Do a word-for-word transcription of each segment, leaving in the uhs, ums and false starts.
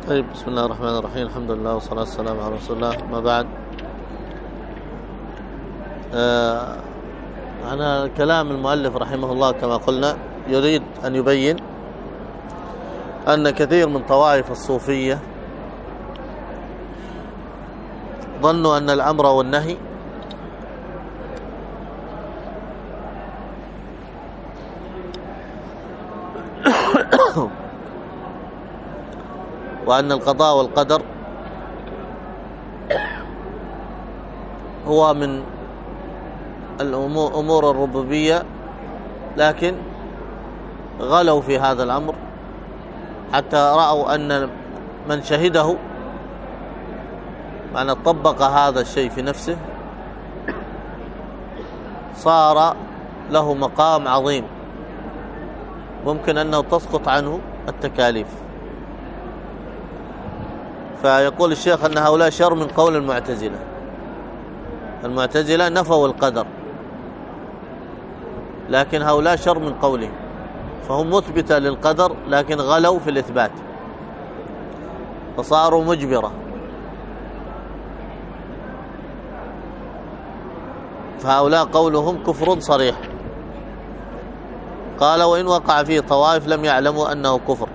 طيب، بسم الله الرحمن الرحيم. الحمد لله والصلاة والسلام على رسول الله. ما بعد، آه أنا كلام المؤلف رحمه الله كما قلنا يريد أن يبين أن كثير من طوائف الصوفية ظنوا أن الأمر والنهي وأن القضاء والقدر هو من الأمور الربوبية، لكن غلوا في هذا الأمر حتى رأوا أن من شهده معنى طبق هذا الشيء في نفسه صار له مقام عظيم ممكن أنه تسقط عنه التكاليف. فيقول الشيخ أن هؤلاء شر من قول المعتزلة. المعتزلة نفوا القدر، لكن هؤلاء شر من قولهم، فهم مثبتة للقدر لكن غلوا في الإثبات فصاروا مجبرة. فهؤلاء قولهم كفر صريح. قال: وإن وقع فيه طوائف لم يعلموا أنه كفر.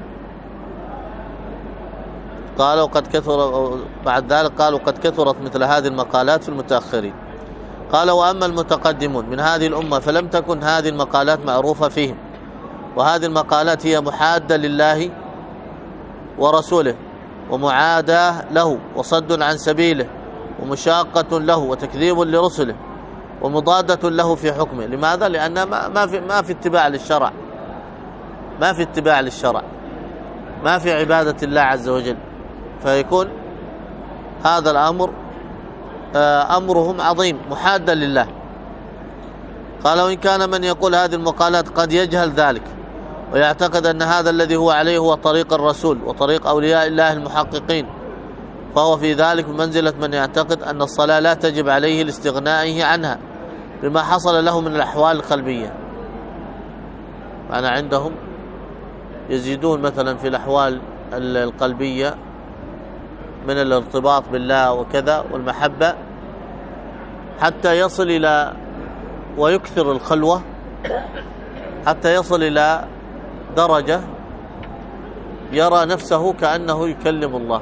قالوا قد كثر بعد ذلك قالوا قد كثرت مثل هذه المقالات في المتأخرين. قال: وأما المتقدمون من هذه الأمة فلم تكن هذه المقالات معروفة فيهم، وهذه المقالات هي محادة لله ورسوله ومعاداة له وصد عن سبيله ومشاقة له وتكذيب لرسله ومضادة له في حكمه. لماذا؟ لأن ما في ما في اتباع للشرع، ما في اتباع للشرع، ما في عبادة الله عز وجل، فيكون هذا الأمر أمرهم عظيم محادا لله. قال: وإن كان من يقول هذه المقالات قد يجهل ذلك ويعتقد أن هذا الذي هو عليه هو طريق الرسول وطريق أولياء الله المحققين، فهو في ذلك منزلة من يعتقد أن الصلاة لا تجب عليه لاستغنائه عنها بما حصل له من الأحوال القلبية. معنى عندهم يزيدون مثلا في الأحوال القلبية من الارتباط بالله وكذا والمحبة حتى يصل إلى ويكثر الخلوة حتى يصل إلى درجة يرى نفسه كأنه يكلم الله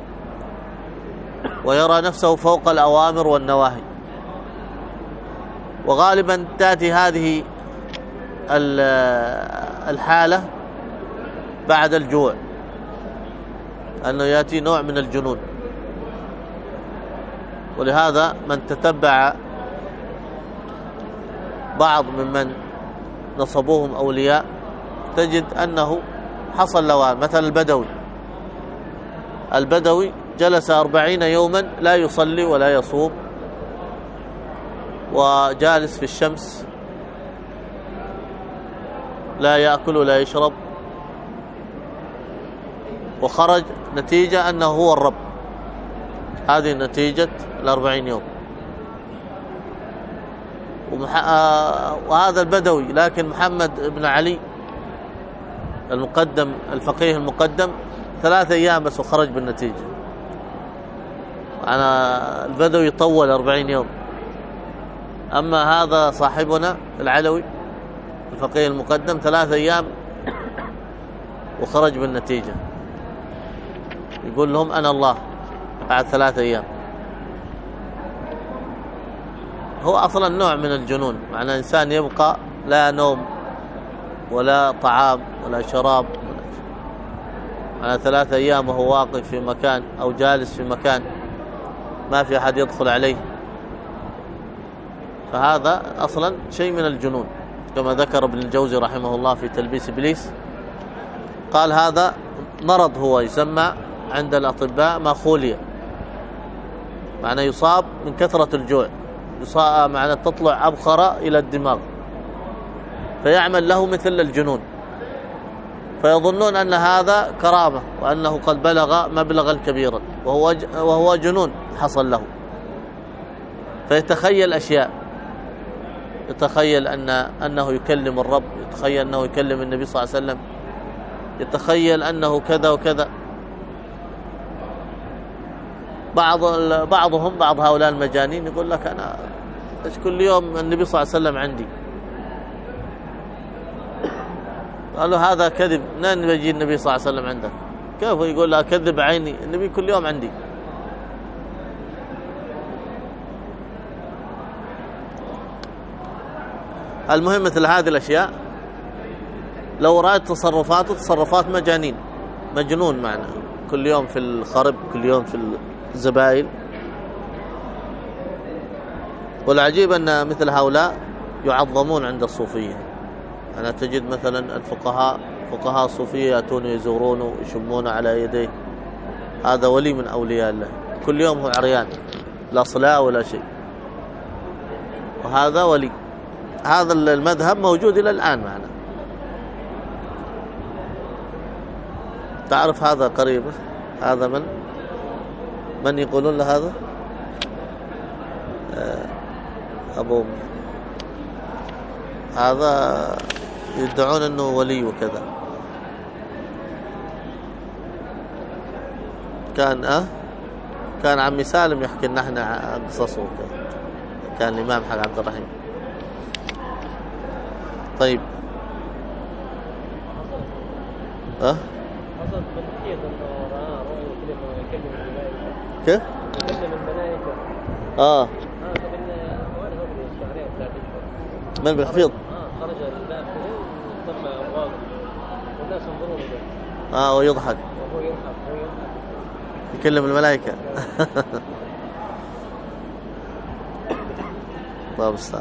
ويرى نفسه فوق الأوامر والنواهي. وغالبا تأتي هذه الحالة بعد الجوع، أنه يأتي نوع من الجنون. ولهذا من تتبع بعض ممن نصبوهم أولياء تجد أنه حصل له مثل البدوي. البدوي جلس أربعين يوما لا يصلي ولا يصوم وجالس في الشمس لا يأكل ولا يشرب، وخرج نتيجة أنه هو الرب. هذه نتيجة الأربعين يوم. وهذا البدوي، لكن محمد بن علي المقدم الفقيه المقدم ثلاثة أيام بس وخرج بالنتيجة. أنا البدوي طول أربعين يوم، أما هذا صاحبنا العلوي الفقيه المقدم ثلاثة أيام وخرج بالنتيجة. يقول لهم أنا الله بعد ثلاثة أيام. هو أصلا نوع من الجنون، معنى إنسان يبقى لا نوم ولا طعام ولا شراب على ثلاثة أيام وهو واقف في مكان أو جالس في مكان ما في أحد يدخل عليه، فهذا أصلا شيء من الجنون كما ذكر ابن الجوزي رحمه الله في تلبيس إبليس. قال هذا مرض هو يسمى عند الأطباء ماخوليا، معنى يصاب من كثرة الجوع، يصاب معنى تطلع أبخرة إلى الدماغ فيعمل له مثل الجنون، فيظنون أن هذا كرامة وأنه قد بلغ مبلغا كبيرا وهو وهو جنون حصل له. فيتخيل أشياء، يتخيل أن أنه يكلم الرب، يتخيل أنه يكلم النبي صلى الله عليه وسلم، يتخيل أنه كذا وكذا. بعض بعضهم بعض هؤلاء المجانين يقول لك أنا إيش كل يوم النبي صلى الله عليه وسلم عندي. قالوا هذا كذب، منين بيجي النبي صلى الله عليه وسلم عندك؟ كيف يقول لا كذب عيني، النبي كل يوم عندي. المهم مثل هذه الأشياء لو رأيت تصرفاته تصرفات مجانين، مجنون معنا، كل يوم في الخرب، كل يوم في الزبائن. والعجيب أن مثل هؤلاء يعظمون عند الصوفية. أنا تجد مثلا الفقهاء فقهاء الصوفية يأتون يزورونه ويشمون على يديه، هذا ولي من أولياء الله، كل يوم هو عريان لا صلاة ولا شيء، وهذا ولي. هذا المذهب موجود إلى الآن معنا. تعرف هذا قريب، هذا من من يقولون له هذا أبو، هذا يدعون أنه ولي وكذا. كان أه كان عمي سالم يحكي لنا احنا قصصه وكذا، كان الإمام حق عبد الرحيم. طيب أه كيف؟ اه من بالحفيظ خرج الباب ثم أبواب والناس ينظرون إليه اه ويضحك وهو يضحك وهو يضحك يكلم الملائكة. الله المستعان.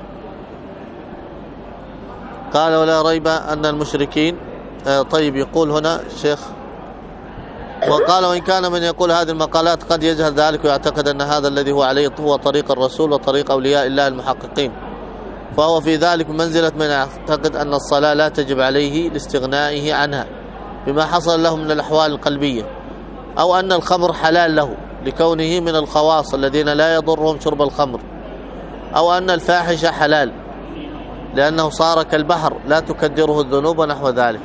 قال ولا ريب أن المشركين آه طيب يقول هنا الشيخ، وقال وإن كان من يقول هذه المقالات قد يجهل ذلك ويعتقد أن هذا الذي هو عليه هو طريق الرسول وطريق أولياء الله المحققين، فهو في ذلك منزلة من يعتقد أن الصلاة لا تجب عليه لاستغنائه عنها بما حصل له من الأحوال القلبية، أو أن الخمر حلال له لكونه من الخواص الذين لا يضرهم شرب الخمر، أو أن الفاحشة حلال لأنه صار كالبحر لا تكدره الذنوب ونحو ذلك.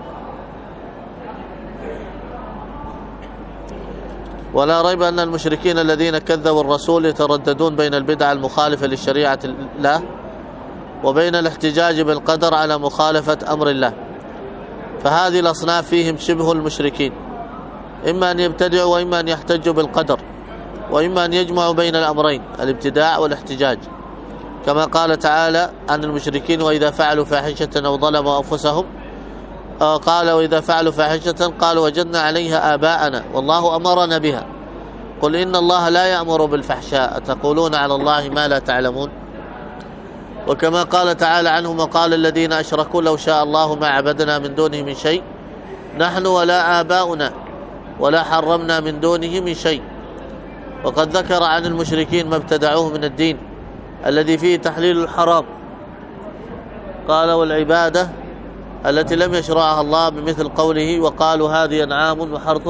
ولا ريب أن المشركين الذين كذبوا الرسول يترددون بين البدع المخالفة للشريعة الله وبين الاحتجاج بالقدر على مخالفة أمر الله، فهذه الأصناف فيهم شبه المشركين، إما أن يبتدعوا وإما أن يحتجوا بالقدر، وإما أن يجمعوا بين الأمرين الابتداع والاحتجاج، كما قال تعالى عن المشركين وإذا فعلوا فاحشة أو ظلموا أنفسهم قال وإذا فعلوا فاحشة قالوا وجدنا عليها آباءنا والله أمرنا بها قل إن الله لا يأمر بالفحشاء أتقولون على الله ما لا تعلمون. وكما قال تعالى عنهم وقال الذين أشركوا لو شاء الله ما عبدنا من دونه من شيء نحن ولا آباؤنا ولا حرمنا من دونه من شيء. وقد ذكر عن المشركين ما ابتدعوه من الدين الذي فيه تحليل الحرام، قال والعبادة التي لم يشرعها الله بمثل قوله وقالوا هذه أنعام وحرث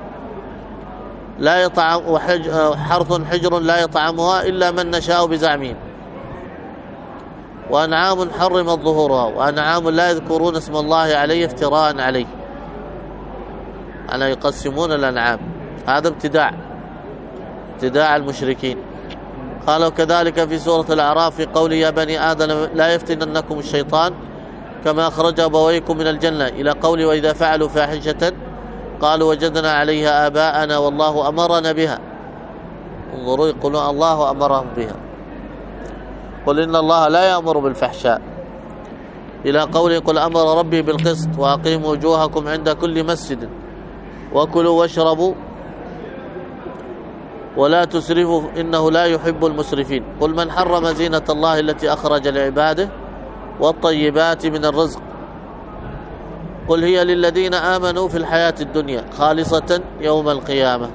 لا يطعم وحج حرث حجر لا يطعمها إلا من نشاء بزعمهم، وأنعام حرمت ظهورها وأنعام لا يذكرون اسم الله عليه افتراء عليه، أنا يقسمون الأنعام، هذا ابتداع ابتداع المشركين. قالوا كذلك في سورة الأعراف في قول يا بني آدم لا يفتننكم الشيطان كما أخرج أبويكم من الجنة إلى قول وإذا فعلوا فاحشة قالوا وجدنا عليها آباءنا والله أمرنا بها. انظروا يقولون الله أمرهم بها، قل إن الله لا يأمر بالفحشاء إلى قول قل أمر ربي بالقسط وأقيموا وجوهكم عند كل مسجد وكلوا واشربوا ولا تسرفوا إنه لا يحب المسرفين. قل من حرم زينة الله التي أخرج لعباده والطيبات من الرزق قل هي للذين آمنوا في الحياة الدنيا خالصة يوم القيامة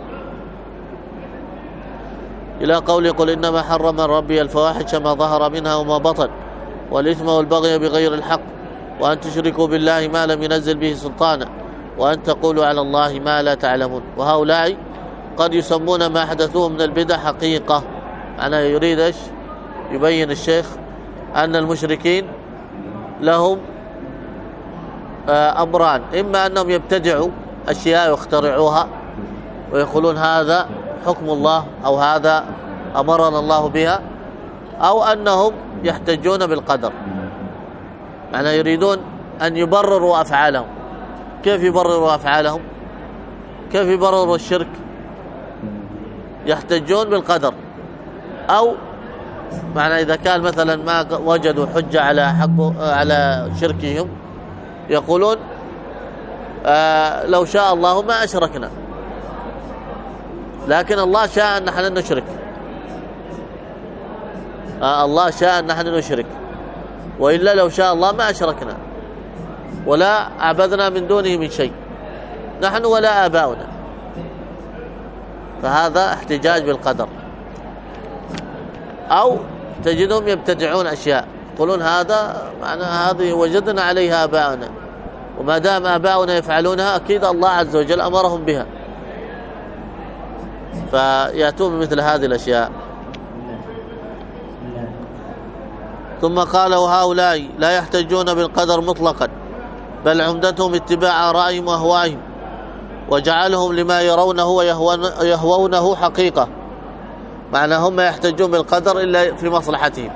إلى قول قل إنما حرم ربي الفواحش ما ظهر منها وما بطن والإثم والبغي بغير الحق وأن تشركوا بالله ما لم ينزل به سلطانا وأن تقولوا على الله ما لا تعلمون. وهؤلاء قد يسمون ما حدثوه من البدع حقيقة. أنا يريد إيش يبين الشيخ أن المشركين لهم أمران، إما أنهم يبتدعوا أشياء ويخترعوها ويقولون هذا حكم الله أو هذا أمرنا الله بها، أو أنهم يحتجون بالقدر، معنى يريدون أن يبرروا أفعالهم. كيف يبرروا أفعالهم؟ كيف يبرروا الشرك؟ يحتجون بالقدر، أو معنى إذا كان مثلا ما وجدوا حجة على حق على شركهم يقولون آه لو شاء الله ما أشركنا، لكن الله شاء أن نحن نشرك. آه الله شاء أن نحن نشرك، وإلا لو شاء الله ما أشركنا ولا عبدنا من دونه من شيء، نحن ولا آباؤنا. فهذا احتجاج بالقدر. أو تجدهم يبتدعون أشياء، يقولون هذا معنى هذه وجدنا عليها آباؤنا، وما دام آباؤنا يفعلونها أكيد الله عز وجل أمرهم بها، فيأتون بمثل هذه الأشياء. ثم قال وهؤلاء لا يحتجون بالقدر مطلقا، بل عمدتهم اتباع آرائهم وأهوائهم، وجعلهم لما يرونه ويهوونه حقيقة، معنى هم يحتجون بالقدر إلا في مصلحتهم،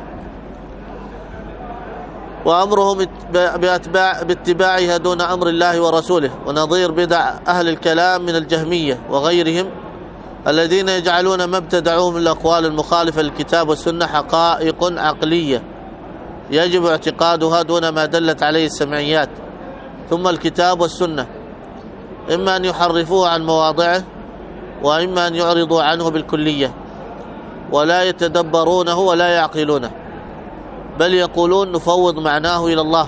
وأمرهم باتباع باتباعها دون أمر الله ورسوله. ونظير بدع أهل الكلام من الجهمية وغيرهم الذين يجعلون ما ابتدعوه من الأقوال المخالفة للكتاب والسنة حقائق عقلية يجب اعتقادها دون ما دلت عليه السمعيات، ثم الكتاب والسنة إما أن يحرفوه عن مواضعه، وإما أن يعرضوا عنه بالكلية، ولا يتدبرونه ولا يعقلونه، بل يقولون نفوض معناه إلى الله.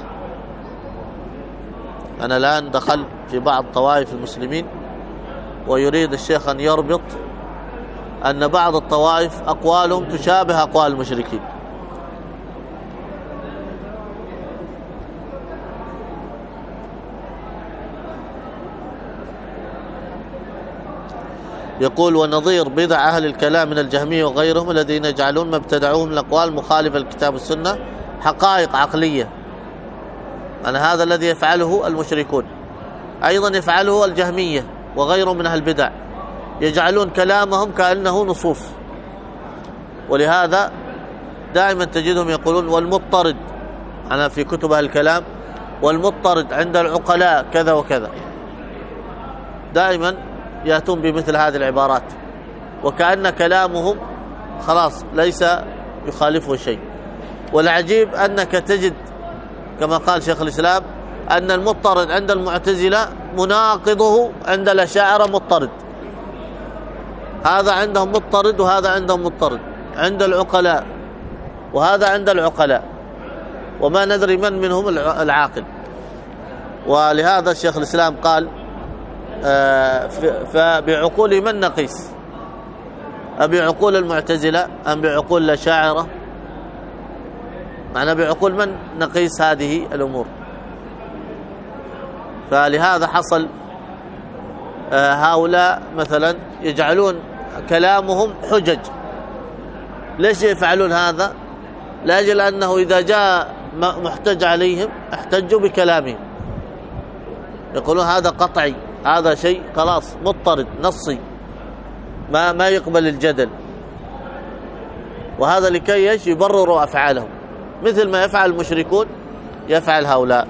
أنا الآن دخل في بعض طوائف المسلمين ويريد الشيخ أن يربط أن بعض الطوائف أقوالهم تشابه أقوال المشركين. يقول ونظير بدع أهل الكلام من الجهمية وغيرهم الذين يجعلون ما ابتدعوه من الأقوال مخالفة للكتاب والسنة حقائق عقلية، أن هذا الذي يفعله المشركون أيضا يفعله الجهمية وغيرهم من أهل البدع، يجعلون كلامهم كأنه نصوص. ولهذا دائما تجدهم يقولون والمضطرد، أنا في كتب أهل الكلام والمضطرد عند العقلاء كذا وكذا، دائما يأتون بمثل هذه العبارات، وكأن كلامهم خلاص ليس يخالفه شيء. والعجيب أنك تجد كما قال شيخ الإسلام أن المضطرد عند المعتزلة مناقضه عند الأشاعرة مضطرد، هذا عندهم مضطرد وهذا عندهم مضطرد عند العقلاء، وهذا عند العقلاء، وما ندري من منهم العاقل. ولهذا الشيخ الإسلام قال فبعقول من نقيس، أبعقول المعتزلة أم بعقول الأشاعرة؟ معنى بعقول من نقيس هذه الأمور؟ فلهذا حصل هؤلاء مثلا يجعلون كلامهم حجج. ليش يفعلون هذا؟ لأجل أنه إذا جاء محتج عليهم احتجوا بكلامهم، يقولون هذا قطعي، هذا شيء خلاص مضطرد نصي ما ما يقبل الجدل، وهذا لكي ايش؟ يبرروا افعالهم مثل ما يفعل المشركون يفعل هؤلاء.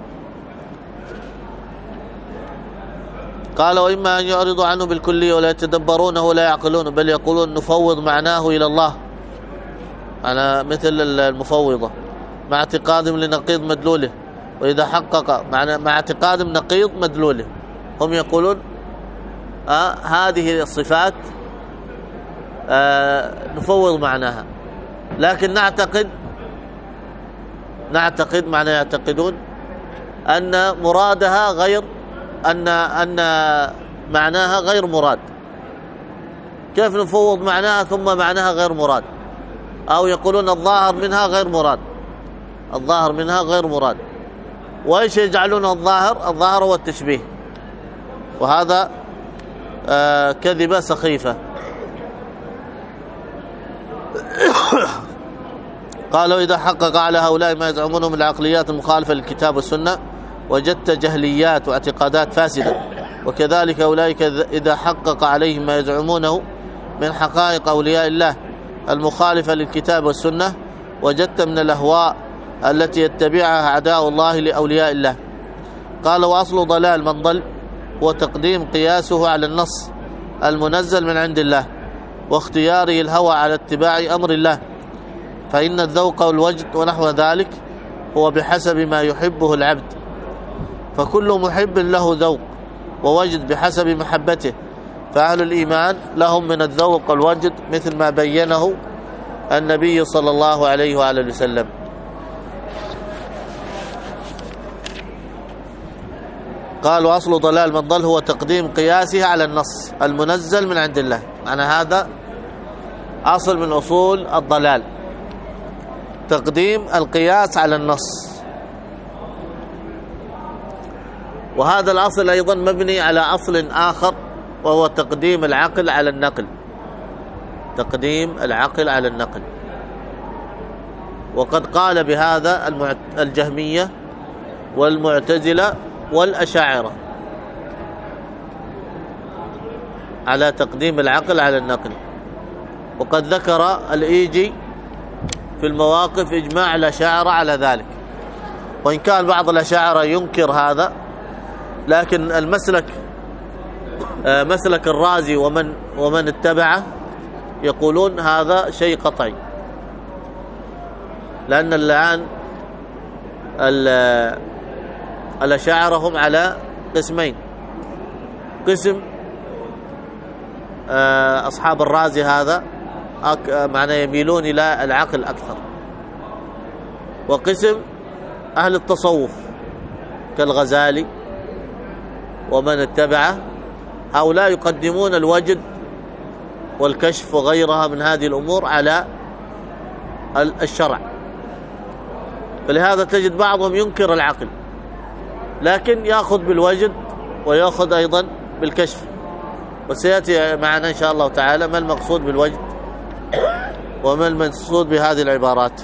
قال وإما أن يعرضوا عنه بالكلية ولا يتدبرونه ولا يعقلونه، بل يقولون نفوض معناه إلى الله، أنا مثل المفوضة مع اعتقادهم لنقيض مدلوله، وإذا حقق مع, مع اعتقادهم نقيض مدلوله. هم يقولون آه هذه الصفات آه نفوض معناها، لكن نعتقد نعتقد معنى يعتقدون أن مرادها غير أن أن معناها غير مراد. كيف نفوض معناها ثم معناها غير مراد؟ أو يقولون الظاهر منها غير مراد، الظاهر منها غير مراد. وإيش يجعلون الظاهر؟ الظاهر هو التشبيه، وهذا آه كذبة سخيفة. قالوا إذا حقق على هؤلاء ما يزعمونه من العقليات المخالفة للكتاب والسنة وجدت جهليات واعتقادات فاسدة، وكذلك أولئك إذا حقق عليهم ما يزعمونه من حقائق أولياء الله المخالفة للكتاب والسنة، وجدت من الأهواء التي يتبعها أعداء الله لأولياء الله. قال: وأصل ضلال من ضل هو تقديم قياسه على النص المنزل من عند الله، واختياره الهوى على اتباع أمر الله، فإن الذوق والوجد ونحو ذلك هو بحسب ما يحبه العبد، فكل محب له ذوق ووجد بحسب محبته، فأهل الإيمان لهم من الذوق والوجد مثل ما بينه النبي صلى الله عليه وآله وسلم. قال: وأصل ضلال من ضل هو تقديم قياسه على النص المنزل من عند الله. معنى هذا أصل من أصول الضلال، تقديم القياس على النص. وهذا الأصل أيضا مبني على أصل آخر، وهو تقديم العقل على النقل، تقديم العقل على النقل. وقد قال بهذا الجهمية والمعتزلة والأشاعرة، على تقديم العقل على النقل. وقد ذكر الإيجي في المواقف إجماع الأشاعرة على ذلك، وإن كان بعض الأشاعرة ينكر هذا، لكن المسلك مسلك الرازي ومن ومن اتبعه يقولون هذا شيء قطعي، لأن الآن الأشاعرة هم على قسمين: قسم أصحاب الرازي هذا معناه يميلون إلى العقل أكثر، وقسم أهل التصوف كالغزالي ومن اتبعه، هؤلاء يقدمون الوجد والكشف وغيرها من هذه الأمور على الشرع. فلهذا تجد بعضهم ينكر العقل، لكن يأخذ بالوجد ويأخذ أيضا بالكشف. وسيأتي معنا إن شاء الله تعالى ما المقصود بالوجد وما المقصود بهذه العبارات.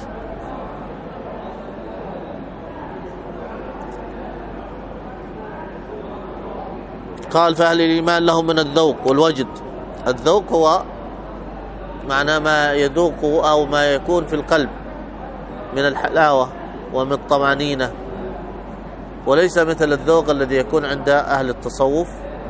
قال: فأهل الإيمان لهم من الذوق والوجد. الذوق هو معنى ما يذوقه أو ما يكون في القلب من الحلاوة ومن الطمأنينة، وليس مثل الذوق الذي يكون عند أهل التصوف،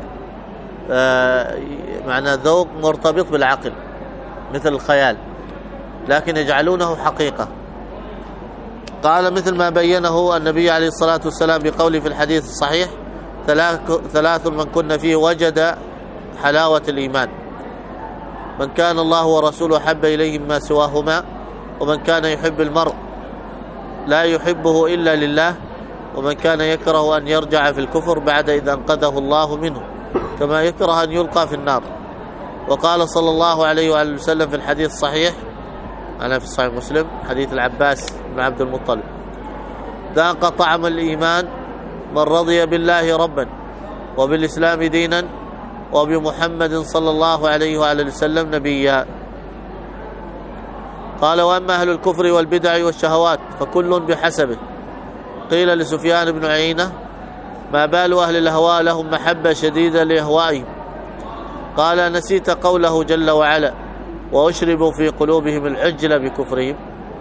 معنى ذوق مرتبط بالعقل مثل الخيال، لكن يجعلونه حقيقة. قال: مثل ما بينه النبي عليه الصلاة والسلام بقوله في الحديث الصحيح: ثلاث من كن فيه وجد حلاوة الإيمان: من كان الله ورسوله حب إليه ما سواهما، ومن كان يحب المرء لا يحبه إلا لله، ومن كان يكره أن يرجع في الكفر بعد إذا أنقذه الله منه، كما يكره أن يلقى في النار. وقال صلى الله عليه وآله وسلم في الحديث الصحيح، أنا في صحيح مسلم، حديث العباس بن عبد المطلب: ذاق طعم الإيمان من رضي بالله ربا وبالإسلام دينا وبمحمد صلى الله عليه وآله وسلم نبيا. قال: وأما أهل الكفر والبدع والشهوات فكل بحسبه. قيل لسفيان بن عيينة: ما بال أهل الأهواء لهم محبة شديدة لأهوائهم؟ قال: نسيت قوله جل وعلا: وأشربوا في قلوبهم العجل بكفرهم.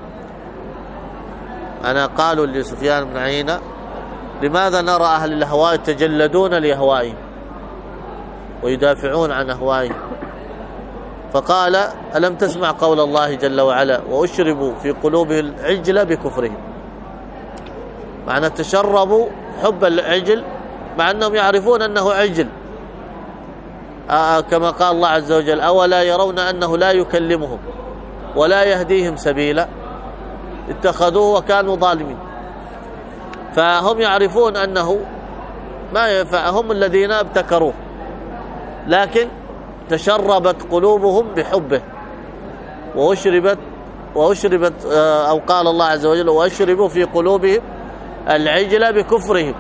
أنا قالوا لسفيان بن عيينة: لماذا نرى أهل الأهواء يتجلدون لأهوائهم ويدافعون عن أهوائهم؟ فقال: ألم تسمع قول الله جل وعلا: وأشربوا في قلوبهم العجل بكفرهم؟ معنى تشربوا حب العجل مع أنهم يعرفون أنه عجل، آه كما قال الله عز وجل: أولا يرون أنه لا يكلمهم ولا يهديهم سبيلا اتخذوه وكانوا ظالمين. فهم يعرفون أنه ما ينفع، هم الذين ابتكروه، لكن تشربت قلوبهم بحبه وأشربت وأشربت أو قال الله عز وجل: وأشربوا في قلوبهم العجل بكفرهم،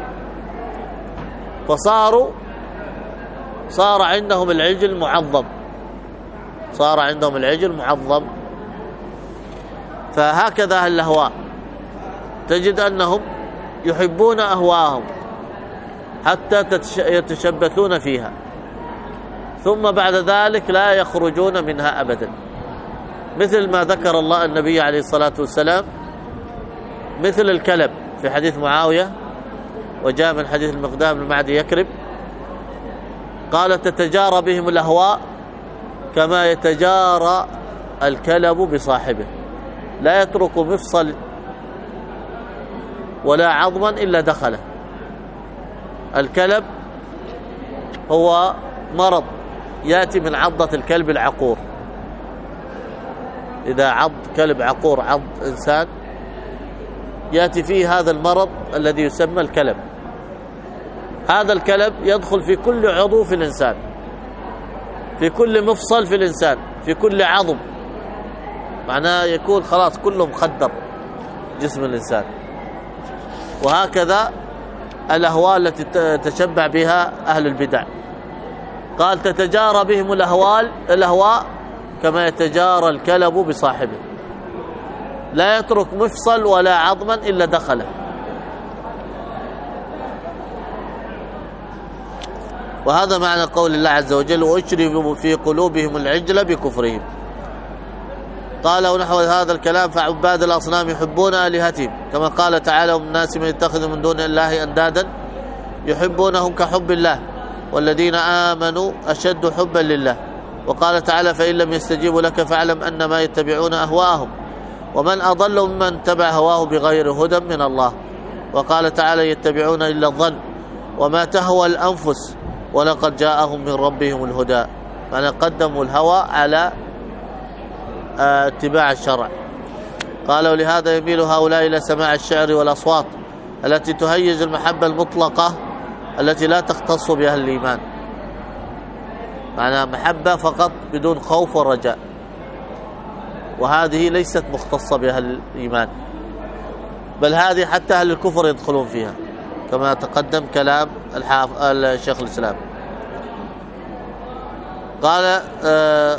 فصاروا صار عندهم العجل معظم، صار عندهم العجل معظم. فهكذا أهل الأهواء تجد أنهم يحبون أهواءهم حتى يتشبثون فيها، ثم بعد ذلك لا يخرجون منها أبدا، مثل ما ذكر الله النبي عليه الصلاة والسلام، مثل الكلب في حديث معاوية، وجاء من حديث المقدام بن معدي يكرب، قال تتجارى بهم الأهواء كما يتجارى الكلب بصاحبه، لا يترك مفصل ولا عظما إلا دخله. الكلب هو مرض يأتي من عضة الكلب العقور، إذا عض كلب عقور عض إنسان يأتي فيه هذا المرض الذي يسمى الكلب. هذا الكلب يدخل في كل عضو في الإنسان، في كل مفصل في الإنسان، في كل عظم، معناه يكون خلاص كله مخدر جسم الإنسان. وهكذا الأهواء التي تشبع بها أهل البدع، قال تتجارى بهم الأهوال الأهواء كما يتجارى الكلب بصاحبه، لا يترك مفصل ولا عظما إلا دخله. وهذا معنى قول الله عز وجل وأشربوا في قلوبهم العجل بكفرهم. قال ونحو هذا الكلام فعباد الأصنام يحبون آلهتهم، كما قال تعالى ومن الناس من يتخذ من دون الله أندادا يحبونهم كحب الله والذين آمنوا أشد حبا لله. وقال تعالى فإن لم يستجيبوا لك فاعلم أنما يتبعون أهواءهم ومن أضل ممن تبع هواه بغير هدى من الله. وقال تعالى يتبعون إلا الظن وما تهوى الأنفس ولقد جاءهم من ربهم الهدى، يعني قدموا الهوى على اتباع الشرع. قال ولهذا يميل هؤلاء إلى سماع الشعر والأصوات التي تهيج المحبة المطلقة التي لا تختص بأهل الإيمان، معنى محبة فقط بدون خوف ورجاء، وهذه ليست مختصة بأهل الإيمان، بل هذه حتى أهل الكفر يدخلون فيها، كما تقدم كلام الشيخ الإسلام. قال آه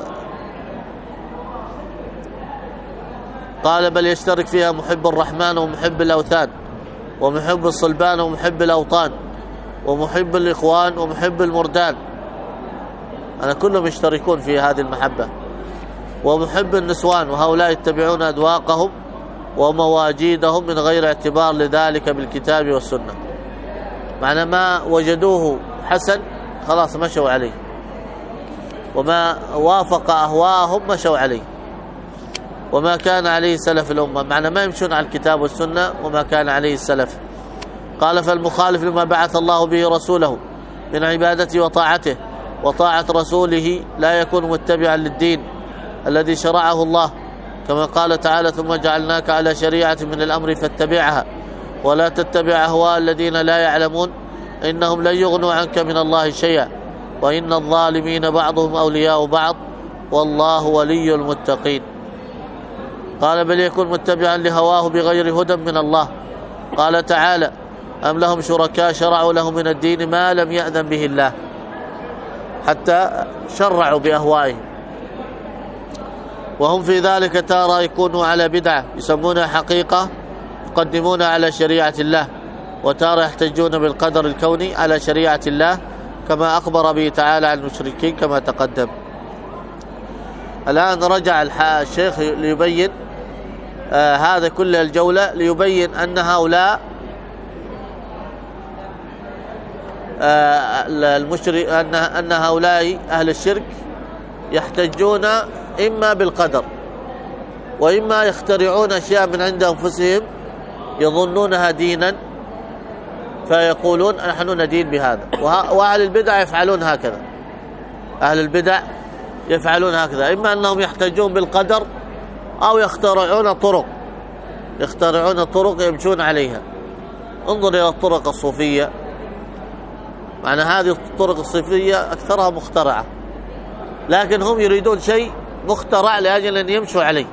قال بل يشترك فيها محب الرحمن ومحب الأوثان ومحب الصلبان ومحب الأوطان ومحب الإخوان ومحب المردان، أنا كلهم يشتركون في هذه المحبة، ومحب النسوان، وهؤلاء يتبعون أذواقهم ومواجيدهم من غير اعتبار لذلك بالكتاب والسنة، معنى ما وجدوه حسن خلاص مشوا عليه، وما وافق أهواءهم مشوا عليه، وما كان عليه سلف الأمة، معنى ما يمشون على الكتاب والسنة وما كان عليه السلف. قال فالمخالف لما بعث الله به رسوله من عبادته وطاعته وطاعة رسوله لا يكون متبعا للدين الذي شرعه الله، كما قال تعالى ثم جعلناك على شريعة من الأمر فاتبعها ولا تتبع أهواء الذين لا يعلمون إنهم لن يغنوا عنك من الله شيئا وإن الظالمين بعضهم أولياء بعض والله ولي المتقين. قال بل يكون متبعا لهواه بغير هدى من الله. قال تعالى أم لهم شركاء شرعوا لهم من الدين ما لم يأذن به الله، حتى شرعوا بأهوائهم، وهم في ذلك تارى يكونوا على بدعة يسمونها حقيقة يقدمون على شريعة الله، وتارى يحتجون بالقدر الكوني على شريعة الله كما أخبر به تعالى عن المشركين كما تقدم. الآن رجع الشيخ ليبين آه هذا كل الجولة ليبين أن هؤلاء آه المشرك أن أن هؤلاء أهل الشرك يحتجون إما بالقدر وإما يخترعون أشياء من عند أنفسهم يظنونها دينا فيقولون نحن ندين بهذا، وأهل البدع يفعلون هكذا، أهل البدع يفعلون هكذا، إما أنهم يحتجون بالقدر أو يخترعون طرق يخترعون طرق يمشون عليها. انظر إلى الطرق الصوفية، معنى هذه الطرق الصوفية أكثرها مخترعة، لكن هم يريدون شيء مخترع لأجل أن يمشوا عليه،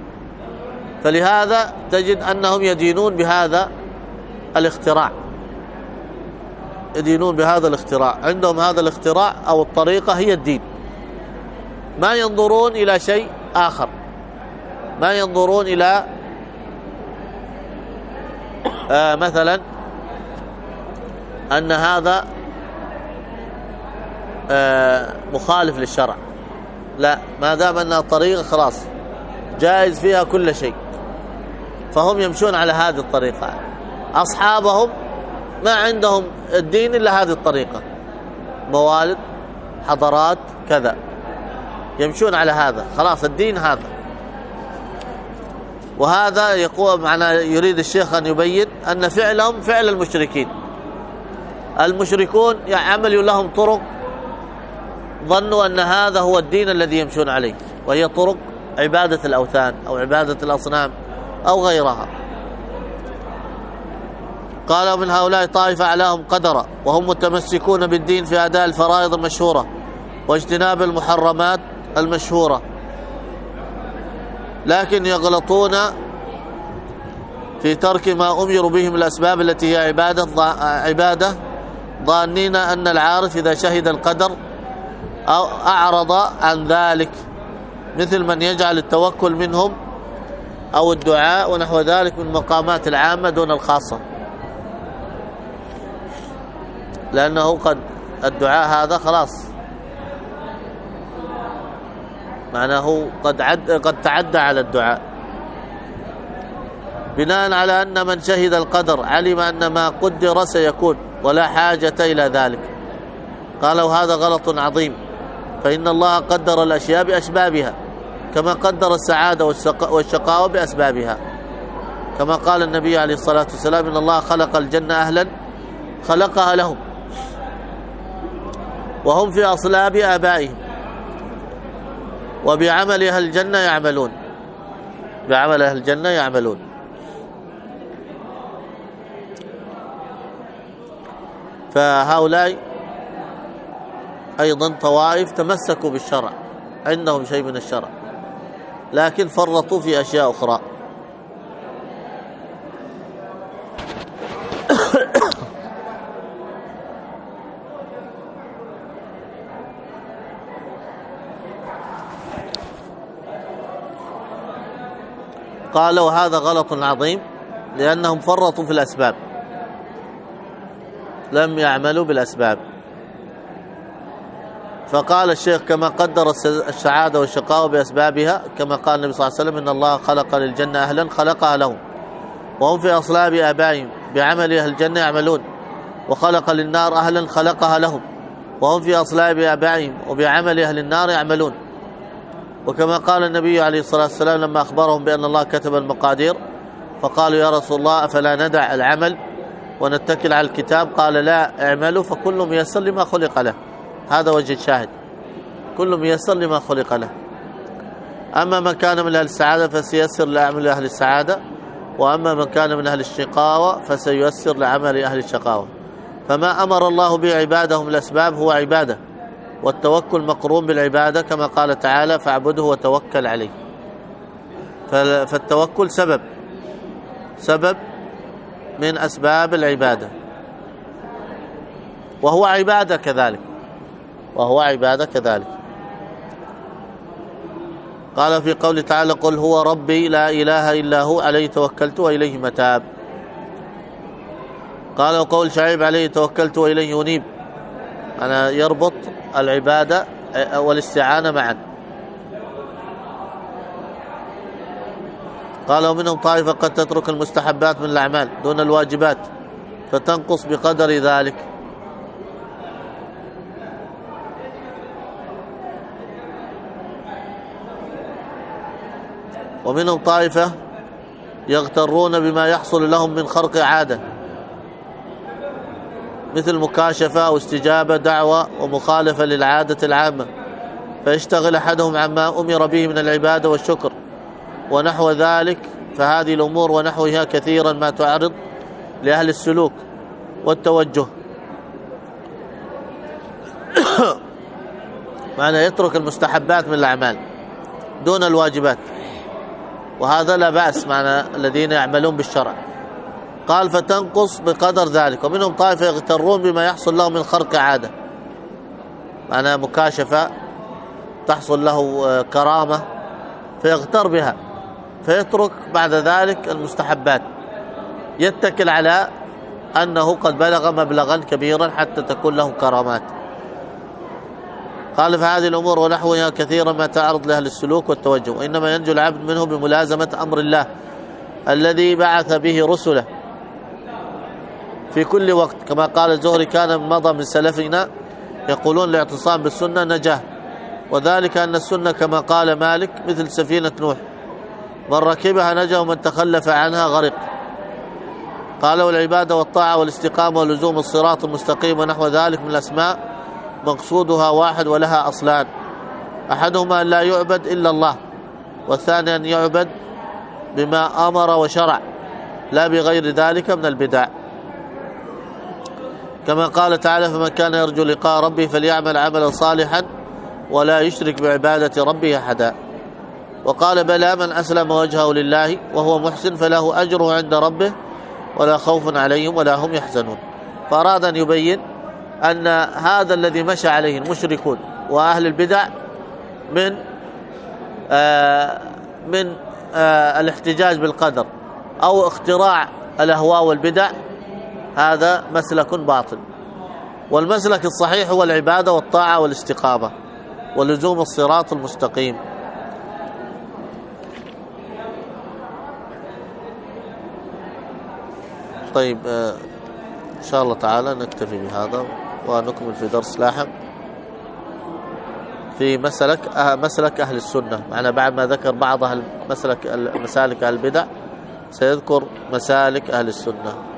فلهذا تجد أنهم يدينون بهذا الاختراع يدينون بهذا الاختراع عندهم هذا الاختراع أو الطريقة هي الدين، ما ينظرون إلى شيء آخر، ما ينظرون إلى آه مثلا أن هذا مخالف للشرع، لا، ما دام أنها طريقة خلاص جائز فيها كل شيء، فهم يمشون على هذه الطريقة. أصحابهم ما عندهم الدين إلا هذه الطريقة، موالد، حضارات، كذا، يمشون على هذا، خلاص الدين هذا. وهذا يقول معنا يريد الشيخ أن يبين أن فعلهم فعل المشركين. المشركون يعملوا لهم طرق ظنوا أن هذا هو الدين الذي يمشون عليه، وهي طرق عبادة الأوثان أو عبادة الأصنام أو غيرها. قال من هؤلاء طائفة أعلاهم قدرا وهم متمسكون بالدين في أداء الفرائض المشهورة واجتناب المحرمات المشهورة، لكن يغلطون في ترك ما أمروا به من الأسباب التي هي عبادة عبادة ظانين أن العارف إذا شهد القدر أو أعرض عن ذلك، مثل من يجعل التوكل منهم أو الدعاء ونحو ذلك من مقامات العامة دون الخاصة، لأنه قد الدعاء هذا خلاص معناه قد عد قد تعدى على الدعاء، بناء على أن من شهد القدر علم أن ما قدر سيكون ولا حاجة إلى ذلك. قالوا هذا غلط عظيم، فإن الله قدر الأشياء بأسبابها كما قدر السعادة والشقاوة بأسبابها، كما قال النبي عليه الصلاة والسلام إن الله خلق الجنة أهلا خلقها لهم وهم في أصلاب آبائهم وبعمل أهل الجنة يعملون، بعمل أهل الجنة يعملون. فهؤلاء أيضا طوائف تمسكوا بالشرع، عندهم شيء من الشرع، لكن فرطوا في أشياء أخرى. قالوا هذا غلط عظيم لأنهم فرطوا في الأسباب، لم يعملوا بالأسباب. فقال الشيخ كما قدر السعادة والشقاوة بأسبابها، كما قال النبي صلى الله عليه وسلم إن الله خلق للجنة أهلا خلقها لهم وهم في أصلاب آبائهم بعمل أهل الجنة يعملون، وخلق للنار أهلا خلقها لهم وهم في أصلاب آبائهم وبعمل أهل النار يعملون. وكما قال النبي عليه الصلاة والسلام لما أخبرهم بأن الله كتب المقادير فقالوا يا رسول الله أفلا ندع العمل ونتكل على الكتاب؟ قال لا، اعملوا فكل ميسر لما خلق له. هذا وجه الشاهد، كل ميسر لما خلق له. أما من كان من أهل السعادة فسيسر لعمل أهل السعادة، وأما من كان من أهل الشقاوة فسييسر لعمل أهل الشقاوة. فما أمر الله به عباده من الأسباب هو عبادة، والتوكل مقرون بالعبادة كما قال تعالى فاعبده وتوكل عليه. فالتوكل سبب سبب من أسباب العبادة، وهو عبادة كذلك وهو عبادة كذلك. قال في قوله تعالى قل هو ربي لا إله إلا هو عليه توكلت وإليه متاب. قال وقول شعيب عليه توكلت وإليه أنيب، أنا يربط العبادة والاستعانة معا. قال ومنهم طائفة قد تترك المستحبات من الأعمال دون الواجبات فتنقص بقدر ذلك. ومنهم طائفة يغترون بما يحصل لهم من خرق عادة مثل مكاشفة أو استجابة دعوة ومخالفة للعادة العامة، فيشتغل أحدهم عما أمر به من العبادة والشكر ونحو ذلك. فهذه الأمور ونحوها كثيرا ما تعرض لأهل السلوك والتوجه معنى يترك المستحبات من الأعمال دون الواجبات، وهذا لا بأس معنى الذين يعملون بالشرع. قال فتنقص بقدر ذلك. ومنهم طائفة يغترون بما يحصل له من خرق عادة، معنى مكاشفة تحصل له كرامة فيغتر بها فيترك بعد ذلك المستحبات، يتكل على أنه قد بلغ مبلغا كبيرا حتى تكون له كرامات. قال فهذه الأمور ونحوها كثيرا ما تعرض لها للسلوك والتوجه، وإنما ينجو العبد منه بملازمة أمر الله الذي بعث به رسله في كل وقت، كما قال الزهري: كان مضى من سلفنا يقولون الاعتصام بالسنة نجاة، وذلك أن السنة كما قال مالك مثل سفينة نوح، من ركبها نجا ومن تخلف عنها غرق. قال: والعبادة والطاعة والاستقامة ولزوم الصراط المستقيم ونحو ذلك من الأسماء مقصودها واحد ولها أصلان، أحدهما أن لا يعبد إلا الله، والثاني أن يعبد بما أمر وشرع لا بغير ذلك من البدع، كما قال تعالى: فمن كان يرجو لقاء ربه فليعمل عملا صالحا ولا يشرك بعبادة ربه أحدا. وقال: بلى من أسلم وجهه لله وهو محسن فله أجره عند ربه ولا خوف عليهم ولا هم يحزنون. فأراد أن يبين أن هذا الذي مشى عليه المشركون وأهل البدع من آه من آه الاحتجاج بالقدر أو اختراع الأهواء والبدع، هذا مسلك باطل، والمسلك الصحيح هو العبادة والطاعة والاستقامة ولزوم الصراط المستقيم. طيب، آه إن شاء الله تعالى نكتفي بهذا ونكمل في درس لاحق في مسلك أه مسلك أهل السنة، معنا بعد ما ذكر بعض مسلك مسالك أهل البدع سيذكر مسالك أهل السنة.